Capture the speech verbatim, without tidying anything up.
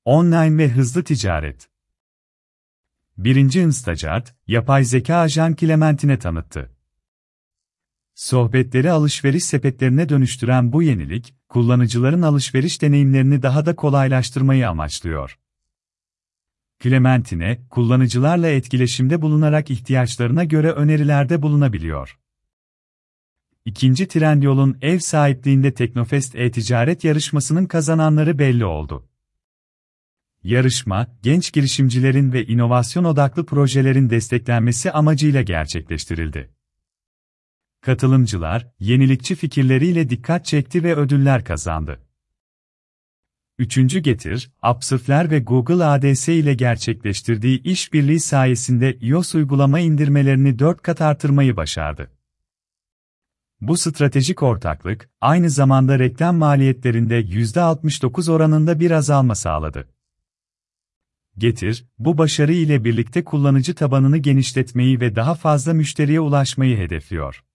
Online ve hızlı ticaret. Birinci Instacart, yapay zeka ajan Clementine'i tanıttı. Sohbetleri alışveriş sepetlerine dönüştüren bu yenilik, kullanıcıların alışveriş deneyimlerini daha da kolaylaştırmayı amaçlıyor. Clementine, kullanıcılarla etkileşimde bulunarak ihtiyaçlarına göre önerilerde bulunabiliyor. İkinci Trendyol'un ev sahipliğinde Teknofest e-ticaret yarışmasının kazananları belli oldu. Yarışma, genç girişimcilerin ve inovasyon odaklı projelerin desteklenmesi amacıyla gerçekleştirildi. Katılımcılar, yenilikçi fikirleriyle dikkat çekti ve ödüller kazandı. Üçüncü Getir, Upsurf'ler ve Google A D S ile gerçekleştirdiği işbirliği sayesinde iOS uygulama indirmelerini dört kat artırmayı başardı. Bu stratejik ortaklık, aynı zamanda reklam maliyetlerinde yüzde altmış dokuz oranında bir azalma sağladı. Getir, bu başarı ile birlikte kullanıcı tabanını genişletmeyi ve daha fazla müşteriye ulaşmayı hedefliyor.